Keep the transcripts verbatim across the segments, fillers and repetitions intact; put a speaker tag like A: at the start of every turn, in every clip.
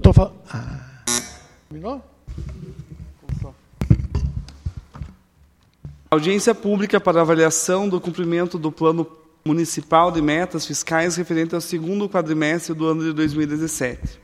A: estou falando... Ah. Terminou?
B: Audiência pública para avaliação do cumprimento do Plano Municipal de Metas Fiscais referente ao segundo quadrimestre do ano de dois mil e dezessete.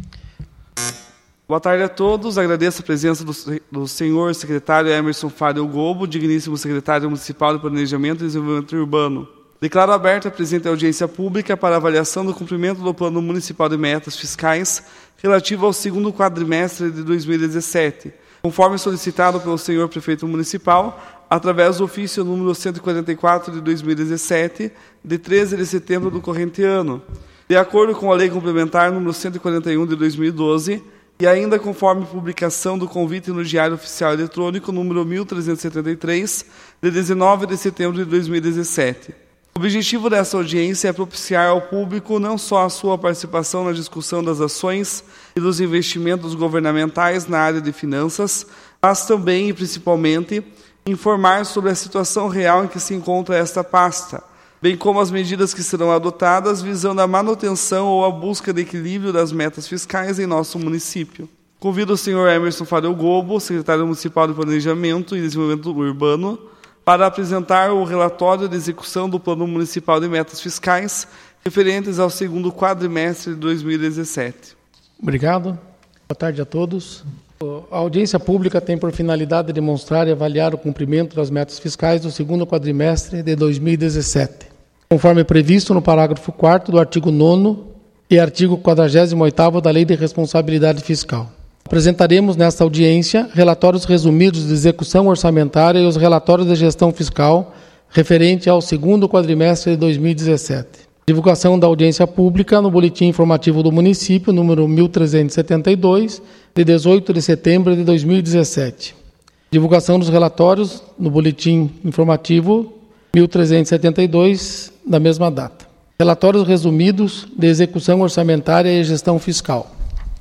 B: Boa tarde a todos. Agradeço a presença do, do senhor secretário Emerson Fário Gobo, digníssimo secretário municipal de Planejamento e Desenvolvimento Urbano. Declaro aberta a presente audiência pública para avaliação do cumprimento do Plano Municipal de Metas Fiscais relativo ao segundo quadrimestre de dois mil e dezessete, conforme solicitado pelo senhor prefeito municipal, através do ofício número cento e quarenta e quatro de dois mil e dezessete, de treze de setembro do corrente ano, de acordo com a Lei Complementar número cento e quarenta e um de dois mil e doze, e ainda conforme publicação do convite no Diário Oficial Eletrônico número mil trezentos e setenta e três, de dezenove de setembro de dois mil e dezessete. O objetivo dessa audiência é propiciar ao público não só a sua participação na discussão das ações e dos investimentos governamentais na área de finanças, mas também e principalmente informar sobre a situação real em que se encontra esta pasta, bem como as medidas que serão adotadas visando a manutenção ou a busca de equilíbrio das metas fiscais em nosso município. Convido o senhor Emerson Fário Gobo, secretário municipal de Planejamento e Desenvolvimento Urbano, para apresentar o relatório de execução do Plano Municipal de Metas Fiscais referentes ao segundo quadrimestre de dois mil e dezessete.
A: Obrigado. Boa tarde a todos. A audiência pública tem por finalidade demonstrar e avaliar o cumprimento das metas fiscais do segundo quadrimestre de dois mil e dezessete, conforme previsto no parágrafo quarto do artigo nono e artigo quadragésimo oitavo da Lei de Responsabilidade Fiscal. Apresentaremos nesta audiência relatórios resumidos de execução orçamentária e os relatórios de gestão fiscal referente ao segundo quadrimestre de dois mil e dezessete. Divulgação da audiência pública no Boletim Informativo do Município, número mil trezentos e setenta e dois, de dezoito de setembro de dois mil e dezessete. Divulgação dos relatórios no Boletim Informativo mil trezentos e setenta e dois, da mesma data. Relatórios resumidos de execução orçamentária e gestão fiscal.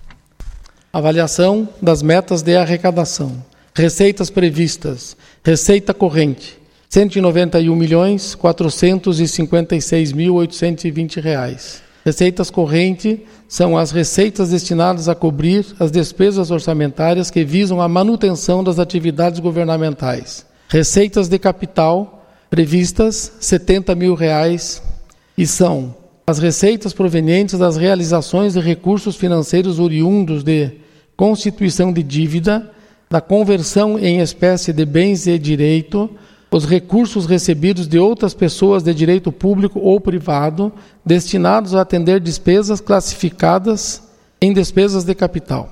A: Avaliação das metas de arrecadação. Receitas previstas. Receita corrente, cento e noventa e um milhões, quatrocentos e cinquenta e seis mil, oitocentos e vinte reais. Receitas correntes são as receitas destinadas a cobrir as despesas orçamentárias que visam a manutenção das atividades governamentais. Receitas de capital previstas, setenta mil reais, e são as receitas provenientes das realizações de recursos financeiros oriundos de constituição de dívida, da conversão em espécie de bens de direito, os recursos recebidos de outras pessoas de direito público ou privado, destinados a atender despesas classificadas em despesas de capital.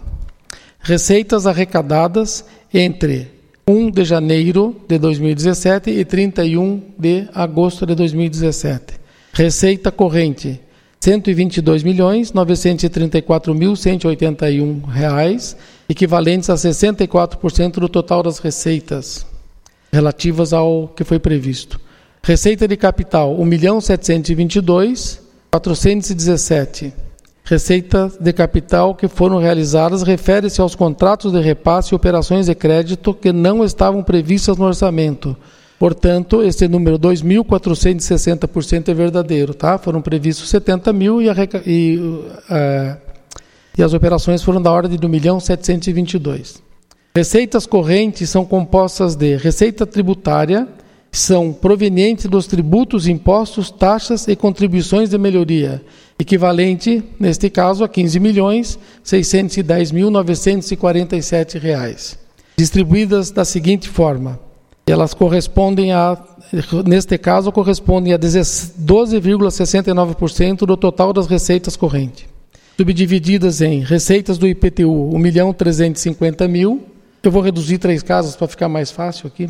A: Receitas arrecadadas entre primeiro de janeiro de dois mil e dezessete e trinta e um de agosto de dois mil e dezessete. Receita corrente, cento e vinte e dois milhões, novecentos e trinta e quatro mil, cento e oitenta e um reais, equivalentes a sessenta e quatro por cento do total das receitas relativas ao que foi previsto. Receita de capital, um milhão setecentos e vinte e dois mil, quatrocentos e dezessete. Receita de capital que foram realizadas refere-se aos contratos de repasse e operações de crédito que não estavam previstas no orçamento. Portanto, esse número dois mil quatrocentos e sessenta por cento é verdadeiro, tá? Foram previstos setenta mil e, a, e, uh, e as operações foram da ordem de um milhão setecentos e vinte e dois. Receitas correntes são compostas de receita tributária, que são provenientes dos tributos, impostos, taxas e contribuições de melhoria, equivalente, neste caso, a quinze milhões seiscentos e dez mil, novecentos e quarenta e sete reais, distribuídas da seguinte forma. Elas correspondem a, neste caso, correspondem a doze vírgula sessenta e nove por cento do total das receitas correntes. Subdivididas em receitas do I P T U, um milhão trezentos e cinquenta mil. Eu vou reduzir três casos para ficar mais fácil aqui.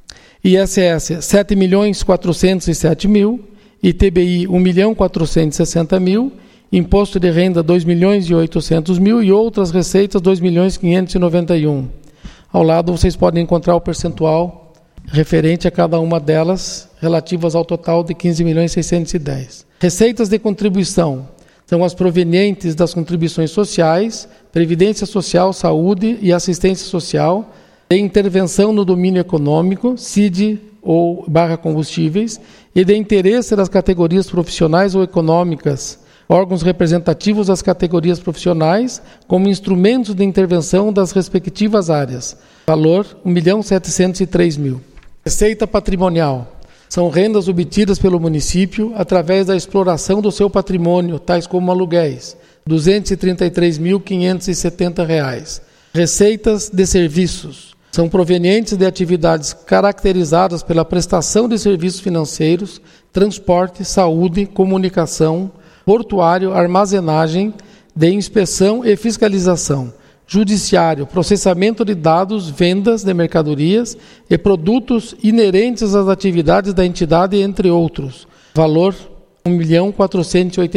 A: I S S, sete milhões quatrocentos e sete mil. I T B I, um milhão quatrocentos e sessenta mil. Imposto de renda, dois milhões e oitocentos mil. E outras receitas, dois milhões quinhentos e noventa e um. Ao lado, vocês podem encontrar o percentual referente a cada uma delas, relativas ao total de quinze milhões seiscentos e dez. Receitas de contribuição são as provenientes das contribuições sociais, previdência social, saúde e assistência social, de intervenção no domínio econômico, C I D ou barra combustíveis, e de interesse das categorias profissionais ou econômicas, órgãos representativos das categorias profissionais, como instrumentos de intervenção das respectivas áreas. Valor, um milhão setecentos e três mil. Receita patrimonial. São rendas obtidas pelo município através da exploração do seu patrimônio, tais como aluguéis, duzentos e trinta e três mil quinhentos e setenta reais. Receitas de serviços. São provenientes de atividades caracterizadas pela prestação de serviços financeiros, transporte, saúde, comunicação, portuário, armazenagem, de inspeção e fiscalização, judiciário, processamento de dados, vendas de mercadorias e produtos inerentes às atividades da entidade, entre outros. Valor, um milhão quatrocentos e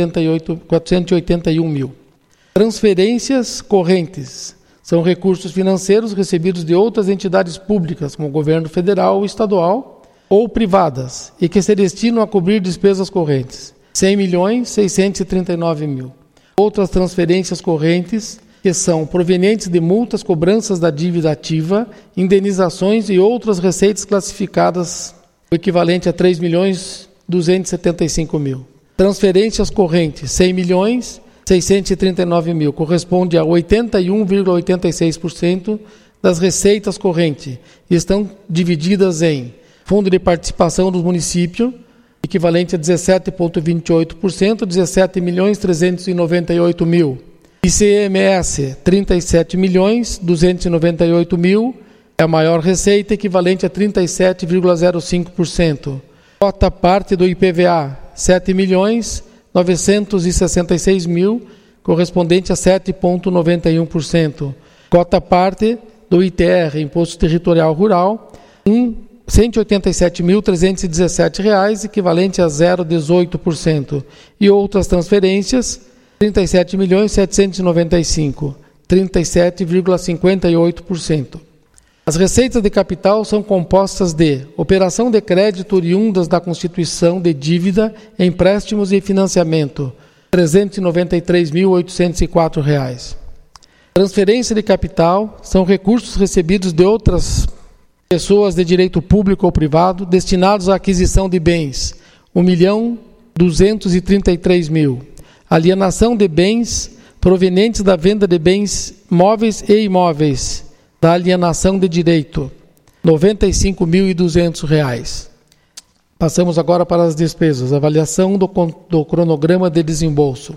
A: oitenta e um mil. Transferências correntes. São recursos financeiros recebidos de outras entidades públicas, como o governo federal, estadual ou privadas, e que se destinam a cobrir despesas correntes. cem milhões seiscentos e trinta e nove mil. Outras transferências correntes, que são provenientes de multas, cobranças da dívida ativa, indenizações e outras receitas classificadas, o equivalente a três milhões duzentos e setenta e cinco mil. Transferências correntes, cem milhões seiscentos e trinta e nove mil, corresponde a oitenta e um vírgula oitenta e seis por cento das receitas correntes, e estão divididas em fundo de participação do município, equivalente a dezessete vírgula vinte e oito por cento, dezessete milhões trezentos e noventa e oito mil. I C M S, trinta e sete milhões duzentos e noventa e oito mil, é a maior receita, equivalente a trinta e sete vírgula zero cinco por cento. Cota parte do I P V A, sete milhões novecentos e sessenta e seis mil, correspondente a sete vírgula noventa e um por cento. Cota parte do I T R, Imposto Territorial Rural, cento e oitenta e sete mil trezentos e dezessete reais, equivalente a zero vírgula dezoito por cento. E outras transferências, trinta e sete milhões setecentos e noventa e cinco, trinta e sete vírgula cinquenta e oito por cento. As receitas de capital são compostas de operação de crédito oriundas da constituição de dívida, empréstimos e financiamento, trezentos e noventa e três mil oitocentos e quatro reais. Transferência de capital são recursos recebidos de outras pessoas de direito público ou privado destinados à aquisição de bens, um milhão duzentos e trinta e três mil. Alienação de bens provenientes da venda de bens móveis e imóveis, da alienação de direito, noventa e cinco mil e duzentos reais. Passamos agora para as despesas. Avaliação do, do cronograma de desembolso.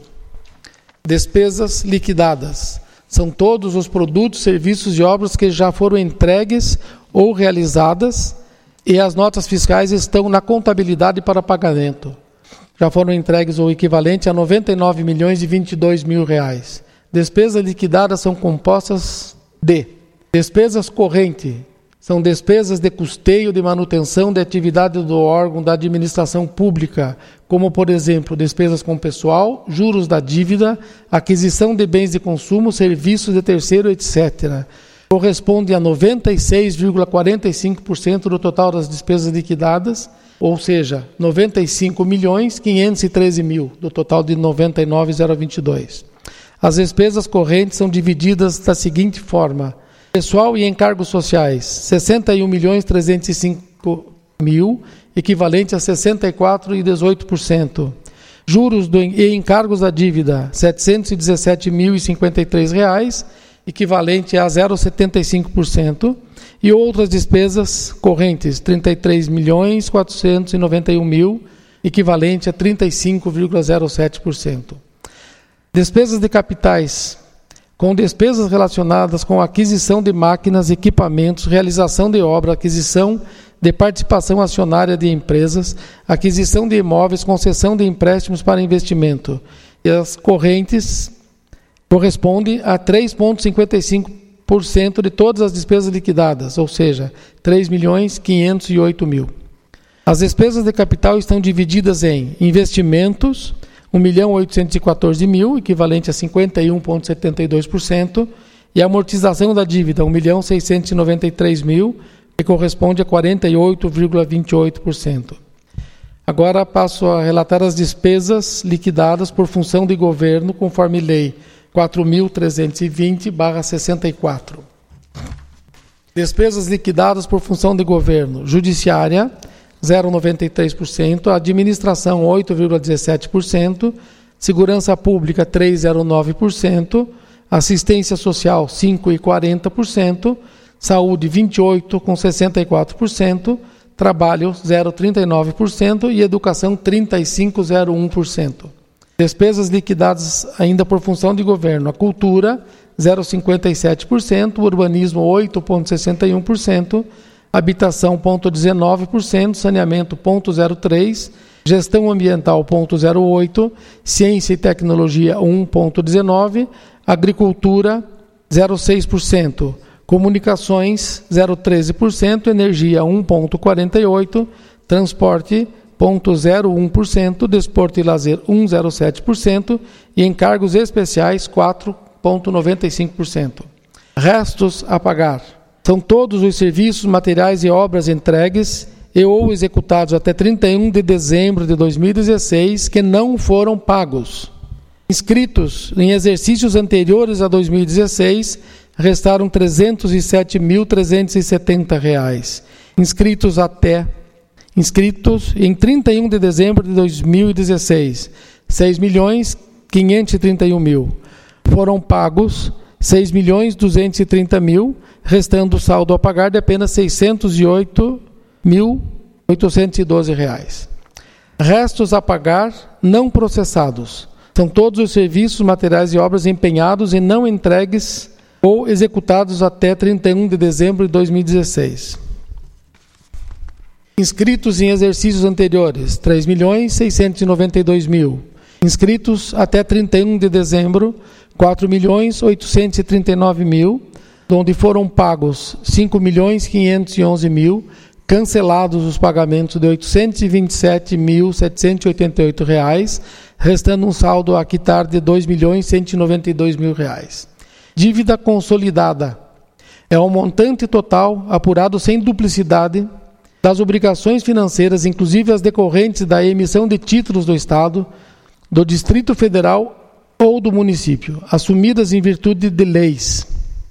A: Despesas liquidadas. São todos os produtos, serviços e obras que já foram entregues ou realizadas e as notas fiscais estão na contabilidade para pagamento. Já foram entregues o equivalente a noventa e nove milhões e vinte e dois mil reais. Despesas liquidadas são compostas de despesas correntes, são despesas de custeio de manutenção de atividade do órgão da administração pública, como, por exemplo, despesas com pessoal, juros da dívida, aquisição de bens de consumo, serviços de terceiro, etcétera. Corresponde a noventa e seis vírgula quarenta e cinco por cento do total das despesas liquidadas, ou seja, noventa e cinco milhões quinhentos e treze mil, do total de noventa e nove mil e vinte e dois. As despesas correntes são divididas da seguinte forma: pessoal e encargos sociais, sessenta e um milhões trezentos e cinco mil, equivalente a sessenta e quatro vírgula dezoito por cento. Juros do, e encargos da dívida, setecentos e dezessete mil e cinquenta e três reais, equivalente a zero vírgula setenta e cinco por cento. E outras despesas correntes, trinta e três milhões quatrocentos e noventa e um mil, equivalente a trinta e cinco vírgula zero sete por cento. Despesas de capitais, com despesas relacionadas com aquisição de máquinas, equipamentos, realização de obra, aquisição de participação acionária de empresas, aquisição de imóveis, concessão de empréstimos para investimento. E as correntes correspondem a três vírgula cinquenta e cinco por cento de todas as despesas liquidadas, ou seja, três milhões quinhentos e oito mil. As despesas de capital estão divididas em investimentos, um milhão oitocentos e quatorze mil, equivalente a cinquenta e um vírgula setenta e dois por cento, e a amortização da dívida, um milhão seiscentos e noventa e três mil, que corresponde a quarenta e oito vírgula vinte e oito por cento. Agora passo a relatar as despesas liquidadas por função de governo, conforme lei quatro mil trezentos e vinte barra sessenta e quatro. Despesas liquidadas por função de governo: judiciária, zero vírgula noventa e três por cento, administração, oito vírgula dezessete por cento, Segurança Pública, três vírgula zero nove por cento. Assistência Social, cinco vírgula quarenta por cento. Saúde, vinte e oito vírgula sessenta e quatro por cento. Trabalho, zero vírgula trinta e nove por cento. E Educação, trinta e cinco vírgula zero um por cento. Despesas liquidadas ainda por função de governo. A Cultura, zero vírgula cinquenta e sete por cento. Urbanismo, oito vírgula sessenta e um por cento. Habitação, zero vírgula dezenove por cento. Saneamento, zero vírgula zero três por cento. Gestão Ambiental, zero vírgula zero oito por cento. Ciência e Tecnologia, um vírgula dezenove por cento. Agricultura, zero vírgula seis por cento. Comunicações, zero vírgula treze por cento. Energia, um vírgula quarenta e oito por cento. Transporte, zero vírgula zero um por cento. Desporto e lazer, um vírgula zero sete por cento. E encargos especiais, quatro vírgula noventa e cinco por cento. Restos a pagar. São todos os serviços, materiais e obras entregues e ou executados até trinta e um de dezembro de dois mil e dezesseis que não foram pagos. Inscritos em exercícios anteriores a dois mil e dezesseis, restaram trezentos e sete mil trezentos e setenta reais. Inscritos até inscritos em trinta e um de dezembro de dois mil e dezesseis, seis milhões quinhentos e trinta e um mil. Foram pagos seis milhões duzentos e trinta mil, restando o saldo a pagar de apenas seiscentos e oito mil oitocentos e doze reais. Restos a pagar não processados. São todos os serviços, materiais e obras empenhados e não entregues ou executados até trinta e um de dezembro de dois mil e dezesseis. Inscritos em exercícios anteriores, três milhões seiscentos e noventa e dois mil. Inscritos até trinta e um de dezembro, quatro milhões oitocentos e trinta e nove mil, onde foram pagos cinco milhões quinhentos e onze mil, cancelados os pagamentos de oitocentos e vinte e sete mil setecentos e oitenta e oito reais, restando um saldo a quitar de dois milhões cento e noventa e dois mil reais. Dívida consolidada é o montante total apurado sem duplicidade das obrigações financeiras, inclusive as decorrentes da emissão de títulos do Estado, do Distrito Federal ou do município, assumidas em virtude de leis,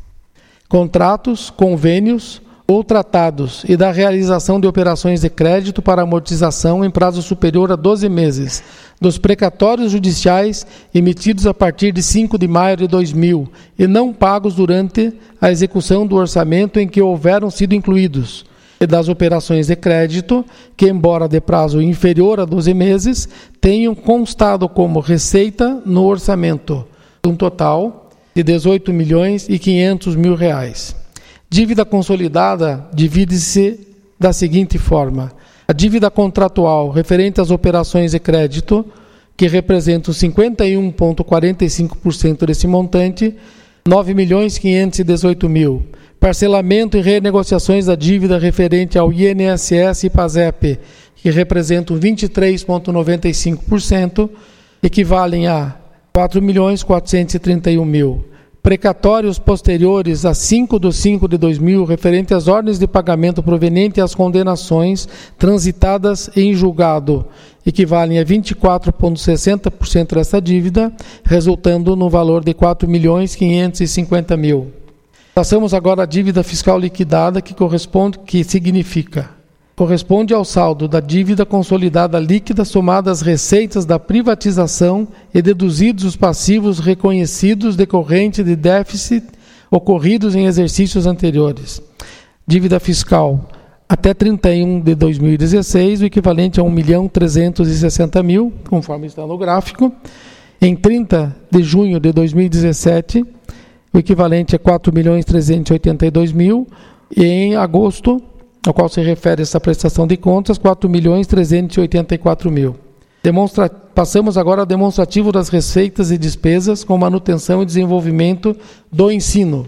A: contratos, convênios ou tratados e da realização de operações de crédito para amortização em prazo superior a doze meses, dos precatórios judiciais emitidos a partir de cinco de maio de dois mil e não pagos durante a execução do orçamento em que houveram sido incluídos, e das operações de crédito que, embora de prazo inferior a doze meses, tenham constado como receita no orçamento, um total de dezoito milhões e quinhentos mil reais. Dívida consolidada divide-se da seguinte forma: a dívida contratual referente às operações de crédito, que representam cinquenta e um vírgula quarenta e cinco por cento desse montante, nove milhões quinhentos e dezoito mil. Parcelamento e renegociações da dívida referente ao I N S S e PASEP, que representam vinte e três vírgula noventa e cinco por cento, equivalem a quatro milhões quatrocentos e trinta e um mil. Precatórios posteriores a cinco de cinco de dois mil, referente às ordens de pagamento provenientes às condenações transitadas em julgado, equivalem a vinte e quatro vírgula sessenta por cento dessa dívida, resultando no valor de quatro milhões quinhentos e cinquenta mil. Passamos agora à dívida fiscal liquidada, que corresponde, que significa, corresponde ao saldo da dívida consolidada líquida somada às receitas da privatização e deduzidos os passivos reconhecidos decorrentes de déficit ocorridos em exercícios anteriores. Dívida fiscal até trinta e um de dois mil e dezesseis, o equivalente a um milhão trezentos e sessenta mil, conforme está no gráfico. Em trinta de junho de dois mil e dezessete, o equivalente a quatro milhões trezentos e oitenta e dois mil, e em agosto, ao qual se refere essa prestação de contas, quatro milhões trezentos e oitenta e quatro mil. Demonstra... Passamos agora ao demonstrativo das receitas e despesas com manutenção e desenvolvimento do ensino.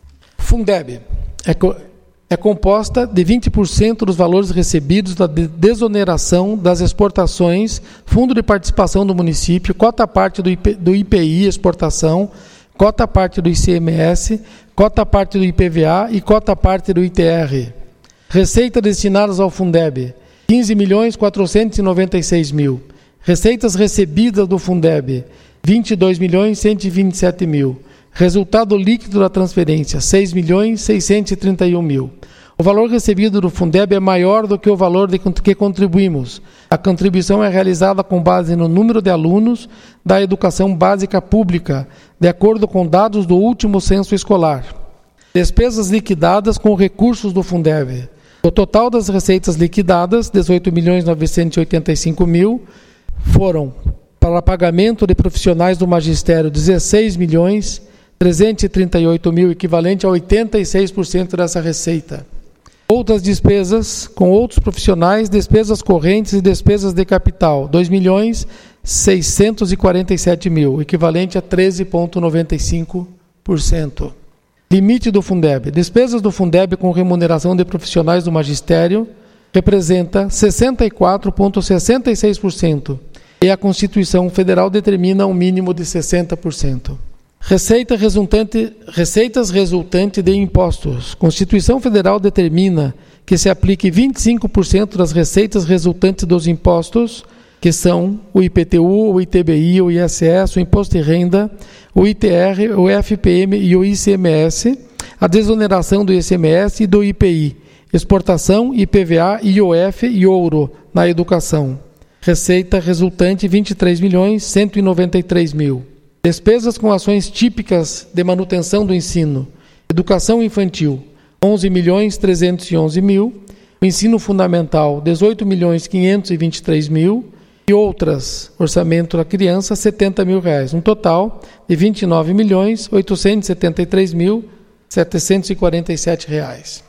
A: Fundeb é, co... é composta de vinte por cento dos valores recebidos da desoneração das exportações, fundo de participação do município, cota parte do, IP... do I P I exportação, cota parte do I C M S, cota parte do I P V A e cota parte do I T R. Receita destinadas ao Fundeb, quinze milhões quatrocentos e noventa e seis mil. Receitas recebidas do Fundeb, vinte e dois milhões cento e vinte e sete mil. Resultado líquido da transferência, seis milhões seiscentos e trinta e um mil. O valor recebido do Fundeb é maior do que o valor de que contribuímos. A contribuição é realizada com base no número de alunos da educação básica pública, de acordo com dados do último censo escolar. Despesas liquidadas com recursos do Fundeb. O total das receitas liquidadas, dezoito milhões novecentos e oitenta e cinco mil, foram para pagamento de profissionais do magistério dezesseis milhões trezentos e trinta e oito mil, equivalente a oitenta e seis por cento dessa receita. Outras despesas com outros profissionais, despesas correntes e despesas de capital, dois milhões seiscentos e quarenta e sete mil, equivalente a treze vírgula noventa e cinco por cento. Limite do Fundeb. Despesas do Fundeb com remuneração de profissionais do magistério representa sessenta e quatro vírgula sessenta e seis por cento e a Constituição Federal determina um mínimo de sessenta por cento. Receita resultante, receitas resultantes de impostos. Constituição Federal determina que se aplique vinte e cinco por cento das receitas resultantes dos impostos, que são o I P T U, o I T B I, o I S S, o Imposto de Renda, o I T R, o F P M e o I C M S, a desoneração do I C M S e do I P I, exportação, I P V A, I O F e ouro na educação. Receita resultante vinte e três milhões cento e noventa e três mil. Despesas com ações típicas de manutenção do ensino. Educação infantil, onze milhões trezentos e onze mil. O ensino fundamental, dezoito milhões quinhentos e vinte e três mil. E outras, orçamento da criança, setenta mil reais. Um total de vinte e nove milhões oitocentos e setenta e três mil setecentos e quarenta e sete reais.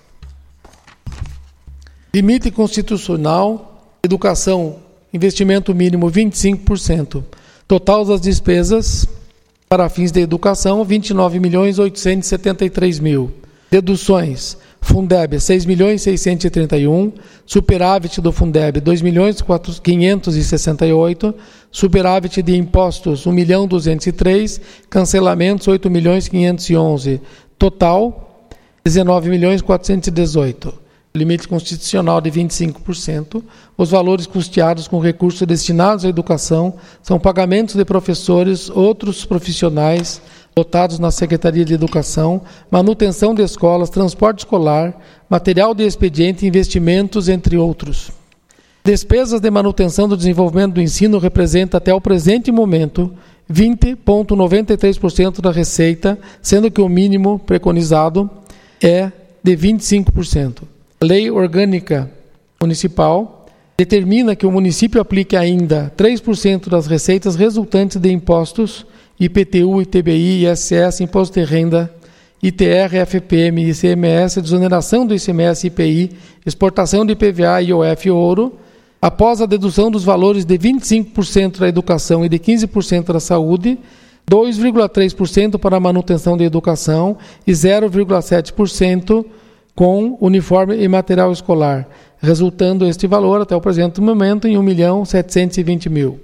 A: Limite constitucional, educação, investimento mínimo vinte e cinco por cento. Total das despesas para fins de educação, vinte e nove milhões oitocentos e setenta e três mil. Deduções, Fundeb, seis milhões seiscentos e trinta e um, superávit do Fundeb, dois milhões quinhentos e sessenta e oito, superávit de impostos, um milhão duzentos e três, cancelamentos, oito milhões quinhentos e onze, total, dezenove milhões quatrocentos e dezoito. Limite constitucional de vinte e cinco por cento. Os valores custeados com recursos destinados à educação são pagamentos de professores, outros profissionais lotados na Secretaria de Educação, manutenção de escolas, transporte escolar, material de expediente, investimentos, entre outros. Despesas de manutenção do desenvolvimento do ensino representa até o presente momento vinte vírgula noventa e três por cento da receita, sendo que o mínimo preconizado é de vinte e cinco por cento. Lei Orgânica Municipal determina que o município aplique ainda três por cento das receitas resultantes de impostos, I P T U, I T B I, I S S, Imposto de Renda, I T R, F P M, I C M S, desoneração do I C M S e I P I, exportação de I P V A, I O F e ouro, após a dedução dos valores de vinte e cinco por cento da educação e de quinze por cento da saúde, dois vírgula três por cento para a manutenção da educação e zero vírgula sete por cento com uniforme e material escolar, resultando este valor, até o presente momento, em um milhão setecentos e vinte mil.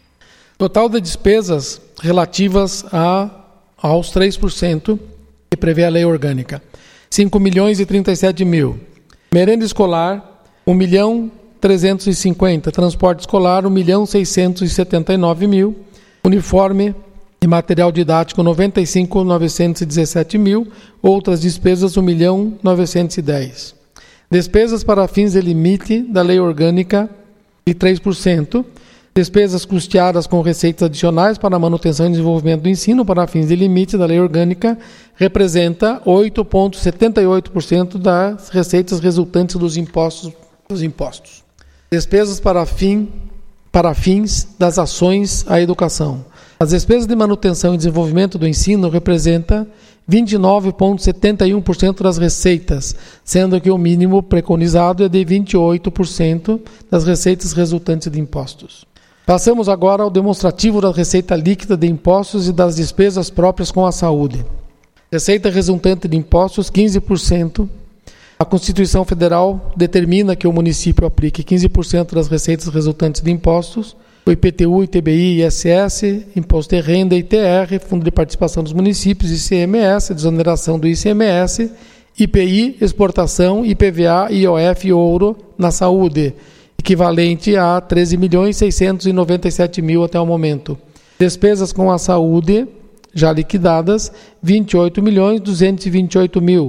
A: Total de despesas relativas a, aos três por cento que prevê a lei orgânica, cinco milhões e trinta e sete mil. Merenda escolar, um milhão trezentos e cinquenta. Transporte escolar, um milhão seiscentos e setenta e nove mil. Uniforme e material didático, noventa e cinco mil novecentos e dezessete mil. Outras despesas, um milhão novecentos e dez. Despesas para fins de limite da lei orgânica, de três por cento. Despesas custeadas com receitas adicionais para a manutenção e desenvolvimento do ensino para fins de limite da lei orgânica, representa oito vírgula setenta e oito por cento das receitas resultantes dos impostos. Dos impostos. Despesas para, fim, para fins das ações à educação. As despesas de manutenção e desenvolvimento do ensino representam vinte e nove vírgula setenta e um por cento das receitas, sendo que o mínimo preconizado é de vinte e oito por cento das receitas resultantes de impostos. Passamos agora ao demonstrativo da receita líquida de impostos e das despesas próprias com a saúde. Receita resultante de impostos, quinze por cento. A Constituição Federal determina que o município aplique quinze por cento das receitas resultantes de impostos, o I P T U, I T B I, I S S, Imposto de Renda, I T R, Fundo de Participação dos Municípios, I C M S, desoneração do I C M S, I P I, exportação, I P V A, I O F e ouro na saúde, equivalente a treze milhões seiscentos e noventa e sete mil até o momento. Despesas com a saúde, já liquidadas, vinte e oito milhões duzentos e vinte e oito mil.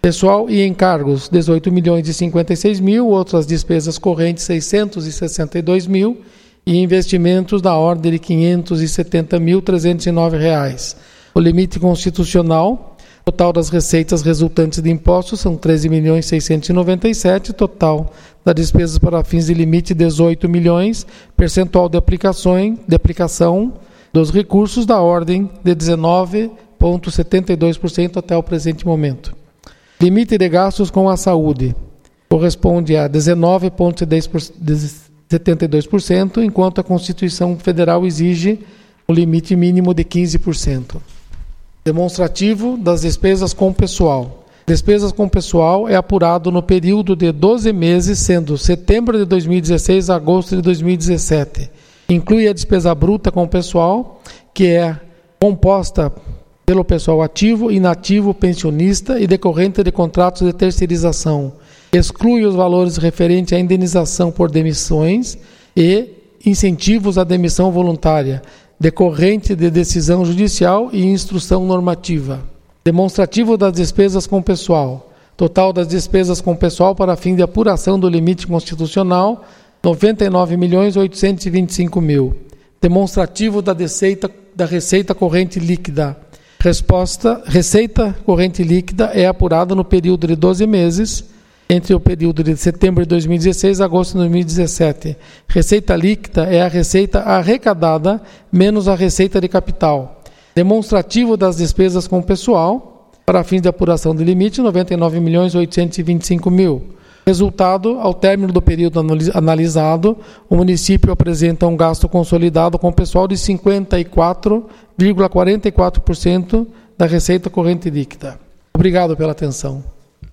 A: Pessoal e encargos, dezoito milhões e cinquenta e seis mil, outras despesas correntes, seiscentos e sessenta e dois mil, e investimentos da ordem de quinhentos e setenta mil, trezentos e nove reais. O limite constitucional, total das receitas resultantes de impostos, são treze milhões seiscentos e noventa e sete, total das despesas para fins de limite, dezoito milhões, percentual de aplicação, de aplicação dos recursos da ordem de dezenove vírgula setenta e dois por cento até o presente momento. Limite de gastos com a saúde corresponde a dezenove vírgula setenta e dois por cento, enquanto a Constituição Federal exige um limite mínimo de quinze por cento. Demonstrativo das despesas com pessoal. Despesas com pessoal é apurado no período de doze meses, sendo setembro de dois mil e dezesseis a agosto de dois mil e dezessete. Inclui a despesa bruta com pessoal, que é composta pelo pessoal ativo, inativo, pensionista e decorrente de contratos de terceirização. Exclui os valores referentes à indenização por demissões e incentivos à demissão voluntária, decorrente de decisão judicial e instrução normativa. Demonstrativo das despesas com pessoal. Total das despesas com pessoal para fim de apuração do limite constitucional, noventa e nove milhões oitocentos e vinte e cinco mil. Demonstrativo da receita, da receita corrente líquida. Resposta: receita corrente líquida é apurada no período de doze meses, entre o período de setembro de dois mil e dezesseis a agosto de dois mil e dezessete. Receita líquida é a receita arrecadada menos a receita de capital. Demonstrativo das despesas com pessoal, para fins de apuração de limite, noventa e nove milhões oitocentos e vinte e cinco mil. Resultado: ao término do período analisado, o município apresenta um gasto consolidado com pessoal de cinquenta e quatro vírgula quarenta e quatro por cento da receita corrente líquida. Obrigado pela atenção.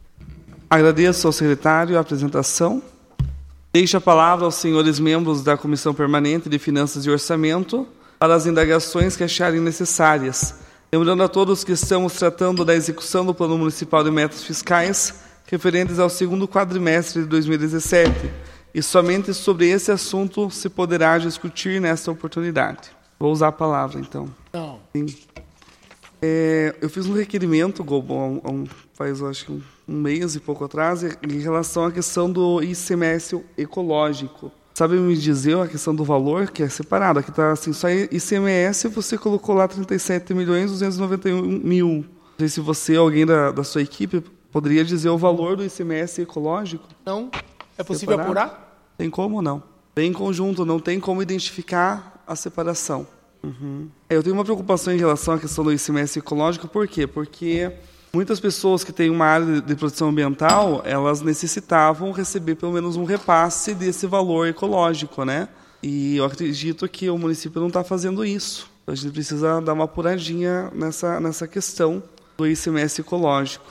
B: Agradeço ao secretário a apresentação. Deixo a palavra aos senhores membros da Comissão Permanente de Finanças e Orçamento para as indagações que acharem necessárias. Lembrando a todos que estamos tratando da execução do Plano Municipal de Metas Fiscais referentes ao segundo quadrimestre de dois mil e dezessete, e somente sobre esse assunto se poderá discutir nesta oportunidade. Vou usar a palavra, então.
A: Não.
B: Sim. É, eu fiz um requerimento, Gobo, um, um, faz acho que um, um mês e pouco atrás, em relação à questão do I C M S ecológico. Sabe me dizer a questão do valor, que é separado? Aqui está assim, só I C M S, você colocou lá trinta e sete milhões duzentos e noventa e um mil. Não sei se você, alguém da, da sua equipe, poderia dizer o valor do I C M S ecológico?
A: Não. É possível
B: separado? Apurar? Tem como ou não? Tem em conjunto, não tem como identificar a separação. Uhum. Eu tenho uma preocupação em relação à questão do I C M S ecológico, por quê? Porque muitas pessoas que têm uma área de proteção ambiental, elas necessitavam receber pelo menos um repasse desse valor ecológico, né? E eu acredito que o município não está fazendo isso. A gente precisa dar uma apuradinha nessa, nessa questão do I C M S ecológico.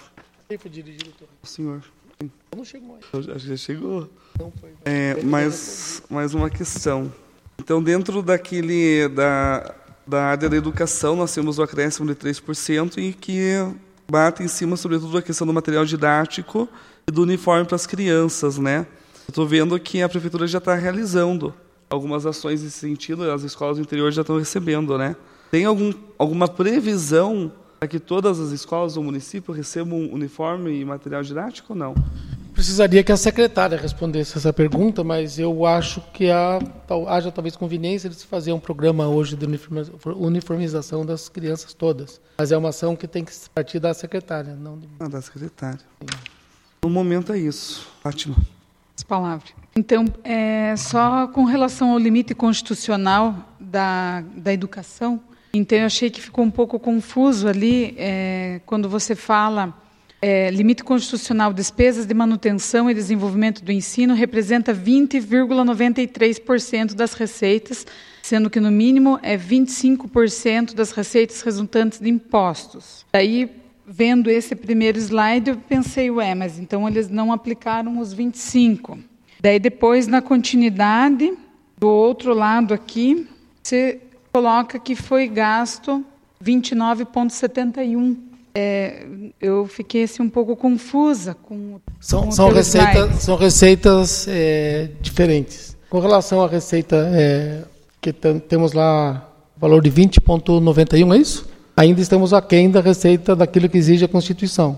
B: O senhor.
A: Não chegou aí.
B: Acho que já chegou.
A: Não foi.
B: É, mais, mais uma questão. Então, dentro daquele, da, da área da educação, nós temos o acréscimo de três por cento e que bate em cima, sobretudo, a questão do material didático e do uniforme para as crianças, né? Estou vendo que a prefeitura já está realizando algumas ações nesse sentido, as escolas do interior já estão recebendo, né? Tem algum, alguma previsão para que todas as escolas do município recebam uniforme e material didático ou não?
A: Precisaria que a secretária respondesse essa pergunta, mas eu acho que há, haja talvez conveniência de se fazer um programa hoje de uniformização das crianças todas. Mas é uma ação que tem que partir da secretária, não de...
B: Ah, da secretária. Sim. No momento é isso. Fátima.
C: As palavras. Então, é, só com relação ao limite constitucional da, da educação, então eu achei que ficou um pouco confuso ali, é, quando você fala... É, limite constitucional, despesas de manutenção e desenvolvimento do ensino representa vinte vírgula noventa e três por cento das receitas, sendo que no mínimo é vinte e cinco por cento das receitas resultantes de impostos. Aí, vendo esse primeiro slide, eu pensei, ué, mas então eles não aplicaram os vinte e cinco. Daí depois, na continuidade, do outro lado aqui, você coloca que foi gasto vinte e nove vírgula setenta e um. É, eu fiquei assim, um pouco confusa com,
A: são,
C: com
A: são, receita, são receitas é, diferentes. Com relação à receita, é, que t- temos lá o valor de vinte vírgula noventa e um, é isso? Ainda estamos aquém da receita daquilo que exige a Constituição.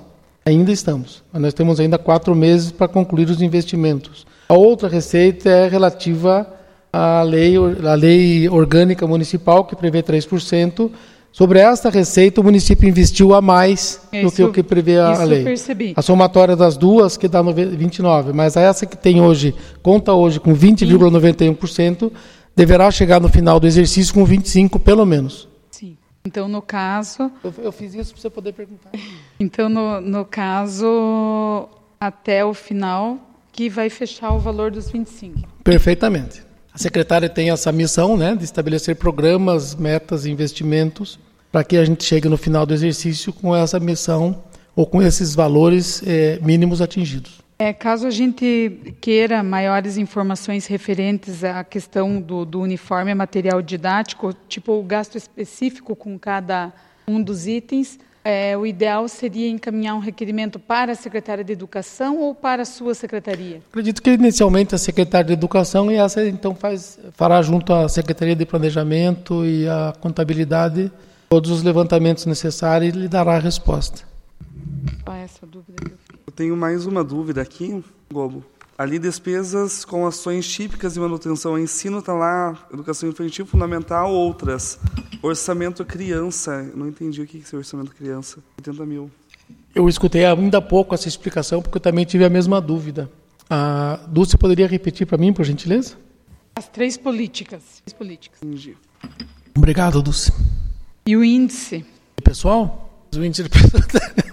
A: Ainda estamos, mas nós temos ainda quatro meses para concluir os investimentos. A outra receita é relativa à lei, à lei orgânica municipal, que prevê três por cento. Sobre esta receita, o município investiu a mais
C: É,
A: do
C: isso,
A: que o que prevê a,
C: isso
A: a lei.
C: Eu percebi.
A: A somatória das duas, que dá vinte e nove, mas essa que tem hoje, conta hoje com vinte vírgula noventa e um por cento, deverá chegar no final do exercício com vinte e cinco por cento pelo menos.
C: Sim. Então, no caso...
A: Eu, eu fiz isso para você poder perguntar.
C: Então, no, no caso, até o final, que vai fechar o valor dos vinte e cinco.
A: Perfeitamente. A secretária tem essa missão, né, de estabelecer programas, metas, investimentos, para que a gente chegue no final do exercício com essa missão ou com esses valores eh, mínimos atingidos.
C: É, caso a gente queira maiores informações referentes à questão do, do uniforme material didático, tipo o gasto específico com cada um dos itens, é, o ideal seria encaminhar um requerimento para a Secretaria de Educação ou para a sua secretaria?
A: Acredito que inicialmente a Secretaria de Educação, e essa então faz, fará junto à Secretaria de Planejamento e à Contabilidade todos os levantamentos necessários e lhe dará a resposta.
C: Só essa dúvida que eu fiz.
B: Eu tenho mais uma dúvida aqui, Gobo. Ali, despesas com ações típicas de manutenção ao ensino, está lá, educação infantil, fundamental, outras. Orçamento criança, eu não entendi o que é esse orçamento criança, oitenta mil.
A: Eu escutei ainda há pouco essa explicação, porque eu também tive a mesma dúvida. A Dulce poderia repetir para mim, por gentileza?
C: As três políticas. Três políticas.
B: Entendi.
A: Obrigado, Dulce.
C: E o índice?
A: Pessoal? O índice de pessoal...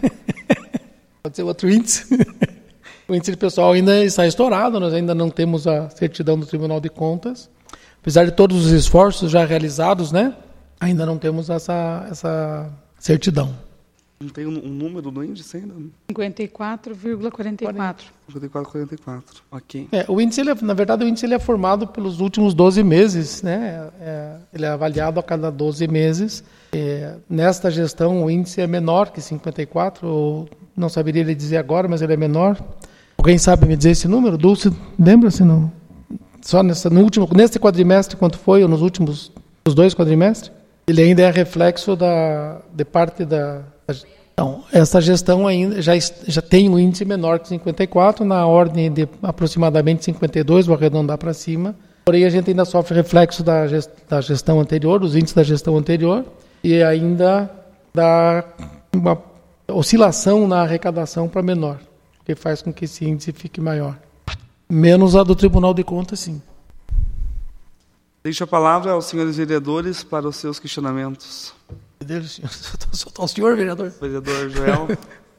A: Pode ser outro índice? O índice de pessoal ainda está estourado, nós ainda não temos a certidão do Tribunal de Contas. Apesar de todos os esforços já realizados, né? Ainda não temos essa, essa certidão.
B: Não tem um, um número do índice ainda?
C: cinquenta e quatro vírgula quarenta e quatro.
B: cinquenta e quatro, quarenta e quatro. Ok.
A: É, o índice, ele é, na verdade, o índice ele é formado pelos últimos doze meses, né? É, ele é avaliado a cada doze meses. É, nesta gestão, o índice é menor que cinquenta e quatro, ou não saberia lhe dizer agora, mas ele é menor. Alguém sabe me dizer esse número? Dulce, lembra-se? Não? Só nessa, no último, nesse quadrimestre, quanto foi, ou nos últimos os dois quadrimestres? Ele ainda é reflexo da, de parte da... da então, essa gestão ainda já, já tem um índice menor que cinquenta e quatro, na ordem de aproximadamente cinquenta e dois, vou arredondar para cima. Porém, a gente ainda sofre reflexo da, gest, da gestão anterior, dos índices da gestão anterior, e ainda dá uma oscilação na arrecadação para menor, que faz com que esse índice fique maior. Menos a do Tribunal de Contas, sim.
B: Deixo a palavra aos senhores vereadores para os seus questionamentos.
A: Soltar o senhor, vereador.
B: Vereador Joel.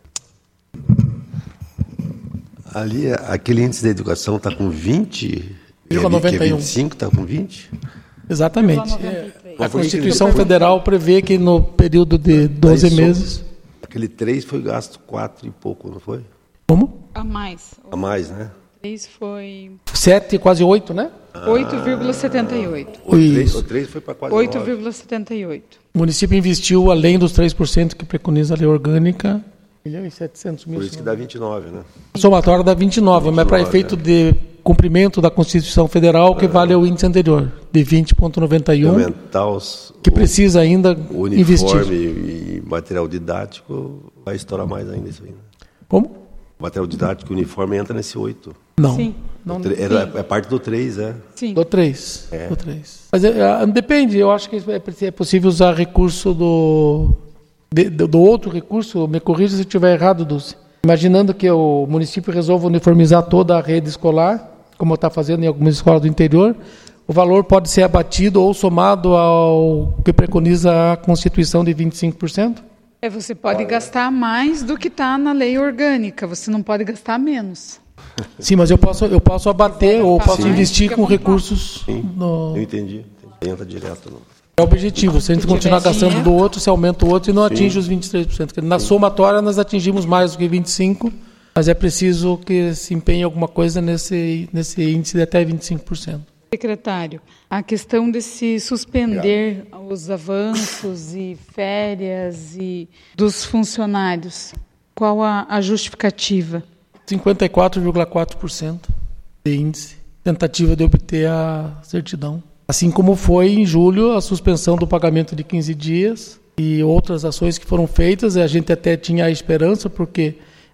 D: Ali, aquele índice da educação está com vinte,
A: vírgula noventa e um.
D: vinte e cinco está com vinte?
A: Exatamente. É, a Constituição Federal prevê que no período de doze meses...
D: Aquele três foi gasto quatro e pouco, não foi?
A: Como?
C: A mais.
D: A mais, né?
C: três foi
A: sete, quase oito, né?
C: oito vírgula setenta e oito.
D: O três, o três foi para quase
C: oito vírgula setenta e oito.
A: O município investiu, além dos três por cento que preconiza a lei orgânica, um milhão e setecentos mil.
D: Por isso que dá vinte e nove, né?
A: A somatória dá vinte e nove, mas para efeito de cumprimento da Constituição Federal, que vale o índice anterior, de vinte vírgula noventa e um,
D: aumentar os,
A: que precisa ainda
D: o
A: investir.
D: Uniforme e material didático vai estourar mais ainda isso aí, né?
A: Como?
D: O material didático, o uniforme entra nesse oito.
A: Não.
C: Sim.
A: Não,
D: É, é, é parte do três, é?
C: Sim.
A: do três.
D: É.
A: Do três. Mas é, é, depende, eu acho que é, é possível usar recurso do, de, do, do outro recurso, me corrija se eu estiver errado, Dulce. Imaginando que o município resolva uniformizar toda a rede escolar, como está fazendo em algumas escolas do interior, o valor pode ser abatido ou somado ao que preconiza a Constituição de vinte e cinco por cento?
C: É, você pode gastar mais do que está na lei orgânica, você não pode gastar menos.
A: Sim, mas eu posso, eu posso abater ou posso
C: Sim.
A: investir com
C: Fica à vontade.
A: recursos.
D: Sim,
A: No...
D: eu entendi. Entra direto. Não.
A: É o objetivo. Se a gente continuar
C: tiver
A: gastando
C: dinheiro.
A: do outro, se aumenta o outro e não
D: Sim.
A: atinge os vinte e três por cento. Na somatória, nós atingimos mais do que vinte e cinco por cento, mas é preciso que se empenhe alguma coisa nesse, nesse índice de até vinte e cinco por cento.
C: Secretário, a questão de se suspender os avanços e férias e dos funcionários, qual a, a justificativa?
A: cinquenta e quatro vírgula quatro por cento de índice, tentativa de obter a certidão. Assim como foi em julho a suspensão do pagamento de quinze dias e outras ações que foram feitas, a gente até tinha a esperança, porque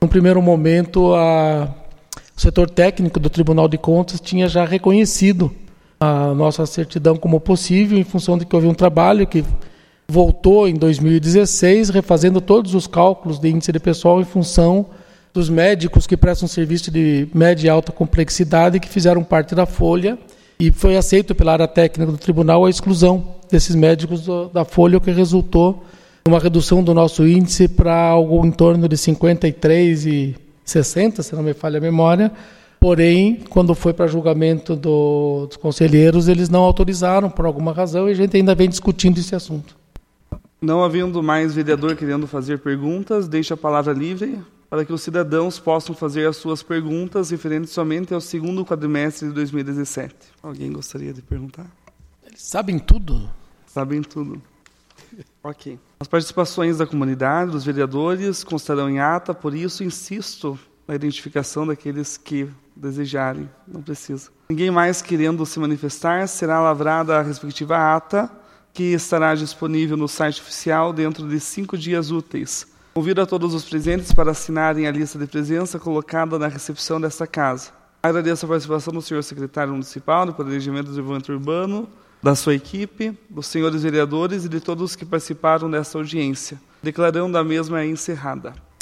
A: No primeiro momento, a, o setor técnico do Tribunal de Contas tinha já reconhecido a nossa certidão como possível, em função de que houve um trabalho que voltou em dois mil e dezesseis, refazendo todos os cálculos de índice de pessoal em função dos médicos que prestam serviço de média e alta complexidade, que fizeram parte da folha, e foi aceito pela área técnica do tribunal a exclusão desses médicos do, da folha, o que resultou em uma redução do nosso índice para algo em torno de cinquenta e três vírgula sessenta, se não me falha a memória. Porém, quando foi para julgamento do, dos conselheiros, eles não autorizaram por alguma razão, e a gente ainda vem discutindo esse assunto.
B: Não havendo mais vereador querendo fazer perguntas, deixo a palavra livre para que os cidadãos possam fazer as suas perguntas referentes somente ao segundo quadrimestre de dois mil e dezessete. Alguém gostaria de perguntar?
A: Eles sabem tudo?
B: Sabem tudo. Ok. As participações da comunidade, dos vereadores, constarão em ata, por isso insisto na identificação daqueles que desejarem. Não precisa. Ninguém mais querendo se manifestar, será lavrada a respectiva ata, que estará disponível no site oficial dentro de cinco dias úteis. Convido a todos os presentes para assinarem a lista de presença colocada na recepção desta casa. Agradeço a participação do senhor secretário municipal do Planejamento e Desenvolvimento Urbano, da sua equipe, dos senhores vereadores e de todos que participaram desta audiência, declarando a mesma encerrada.